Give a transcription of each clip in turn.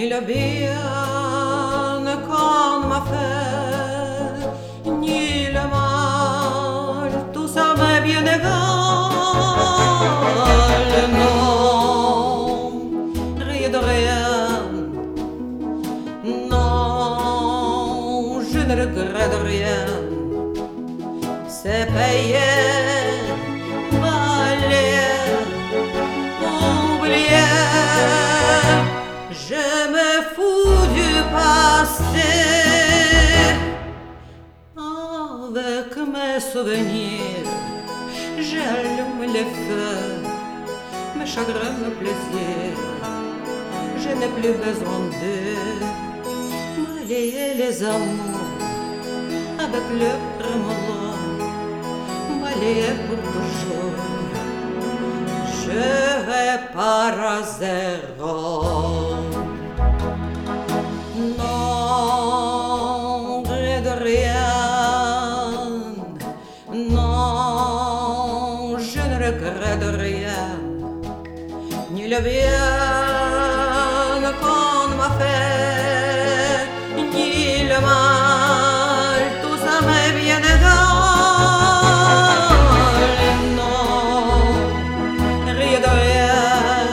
ni le bien qu'on m'a fait, ni le mal, tout ça m'est bien égal. Non, rien de rien, non, je ne regrette rien. C'est payé, valé, oublié. Je me fous du passé. Avec mes souvenirs, j'allume les feux, mes chagrins, mes plaisirs. Je n'ai plus besoin de balayer les amours avec le remords. Balayer pour toujours. Je répare à zéro. Non, rien de rien. Non, je ne regrette rien. Ni le bien qu'on m'a fait, ni le mal, tout ça m'est bien égal. Non, rien de rien.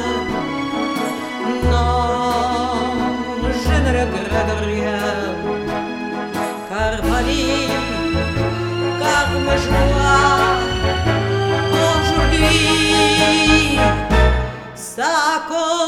Non, je ne regrette rien. Car ma vie, car ma joie, aujourd'hui, ça compte.